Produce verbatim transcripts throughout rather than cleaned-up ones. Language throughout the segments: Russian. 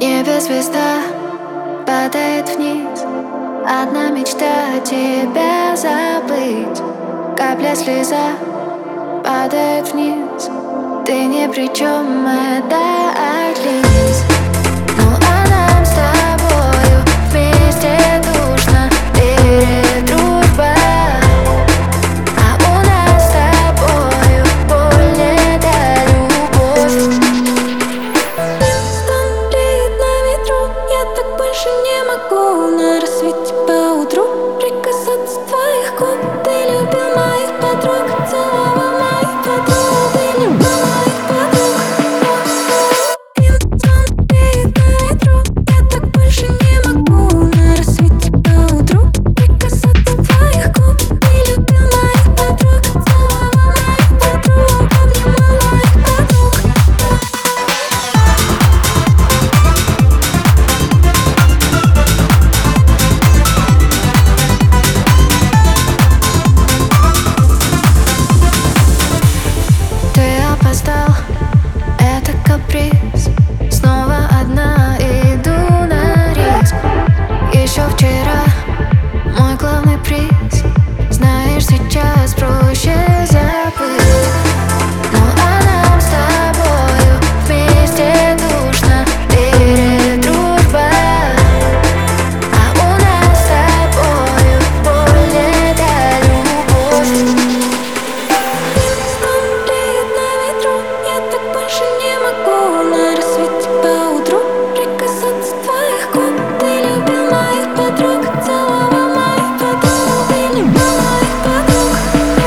небе звезда падает вниз. Одна мечта — тебя забыть. Капля слеза падает вниз. Ты ни при чем, это отлиз. Ну а нам с тобою вместе душно. Верит дружба, а у нас с тобою боль — это любовь. Стонет на ветру, я так больше не могу. На рассвете поутру прикасаться твоих губ. Ты любил моих подруг, целовал моих подруг. Ты любил моих подруг. Стонет на ветру, я так больше не могу. На рассвете поутру прикасаться твоих губ. Ты любил моих подруг, целовал моих подруг, обнимал моих подруг. Ты опоздал, это каприз. Снова одна иду на риск. Еще вчера мой главный приз. Знаешь, сейчас проще забыть. Ну а нам с тобою вместе душно. Верит дружба, а у нас с тобою боль — это любовь. Стонет на ветру, я так больше не могу. На рассвете поутру прикасаться твоих губ. Ты любил моих подруг, целовал моих подруг. Ты любил моих подруг.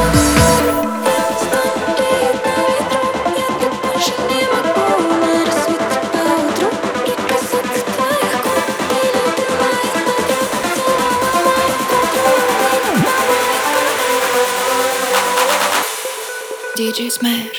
Стонет на ветру, я так больше не могу. На рассвете поутру прикасаться твоих губ. Ты любил моих подруг, целовал моих подруг. Ты любил моих подруг. диджей Смэш.